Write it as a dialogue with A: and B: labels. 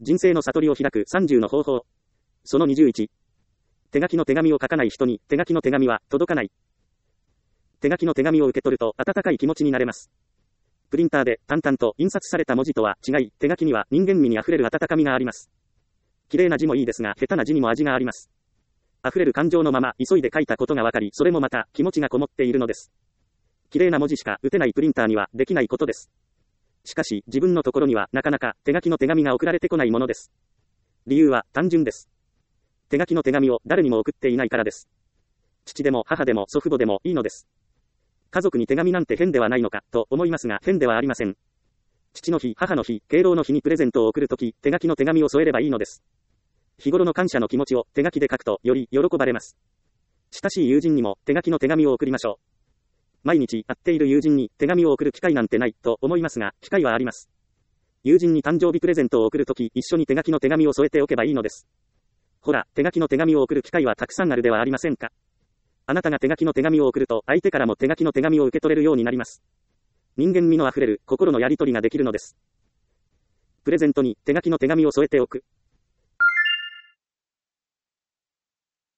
A: 人生の悟りを開く30の方法。その21。手書きの手紙を書かない人に手書きの手紙は届かない。手書きの手紙を受け取ると温かい気持ちになれます。プリンターで淡々と印刷された文字とは違い、手書きには人間味にあふれる温かみがあります。綺麗な字もいいですが、下手な字にも味があります。溢れる感情のまま急いで書いたことがわかり、それもまた気持ちがこもっているのです。綺麗な文字しか打てないプリンターにはできないことです。しかし、自分のところにはなかなか手書きの手紙が送られてこないものです。理由は単純です。手書きの手紙を誰にも送っていないからです。父でも母でも祖父母でもいいのです。家族に手紙なんて変ではないのかと思いますが、変ではありません。父の日、母の日、敬老の日にプレゼントを送るとき、手書きの手紙を添えればいいのです。日頃の感謝の気持ちを手書きで書くとより喜ばれます。親しい友人にも手書きの手紙を送りましょう。毎日会っている友人に手紙を送る機会なんてないと思いますが、機会はあります。友人に誕生日プレゼントを送るとき、一緒に手書きの手紙を添えておけばいいのです。ほら、手書きの手紙を送る機会はたくさんあるではありませんか。あなたが手書きの手紙を送ると、相手からも手書きの手紙を受け取れるようになります。人間味のあふれる心のやり取りができるのです。プレゼントに手書きの手紙を添えておく。